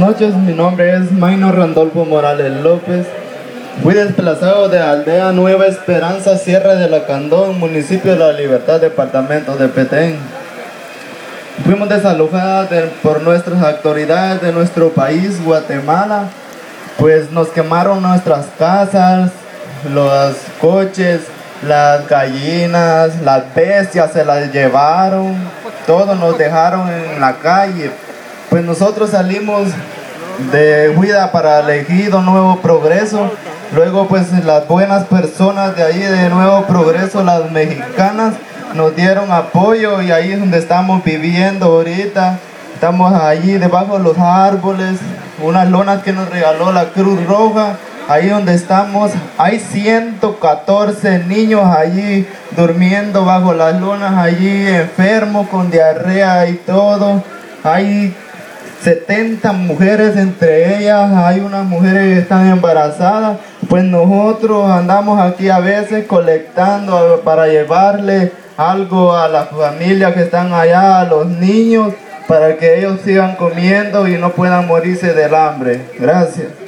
noches, mi nombre es Maino Randolfo Morales López. Fui desplazado de Aldea Nueva Esperanza, Sierra de la Candón, municipio de La Libertad, departamento de Petén. Fuimos desalojadas por nuestras autoridades de nuestro país, Guatemala, pues nos quemaron nuestras casas, los coches, las gallinas, las bestias se las llevaron, todo nos dejaron en la calle. Pues nosotros salimos de huida para el ejido Nuevo Progreso. Luego pues las buenas personas de ahí de Nuevo Progreso, las mexicanas, nos dieron apoyo y ahí es donde estamos viviendo ahorita. Estamos allí debajo de los árboles, unas lonas que nos regaló la Cruz Roja. Ahí donde estamos hay 114 niños allí durmiendo bajo las lonas, allí enfermos con diarrea y todo. Hay 70 mujeres, entre ellas hay unas mujeres que están embarazadas. Pues nosotros andamos aquí a veces colectando para llevarle algo a las familias que están allá, a los niños, para que ellos sigan comiendo y no puedan morirse del hambre. Gracias.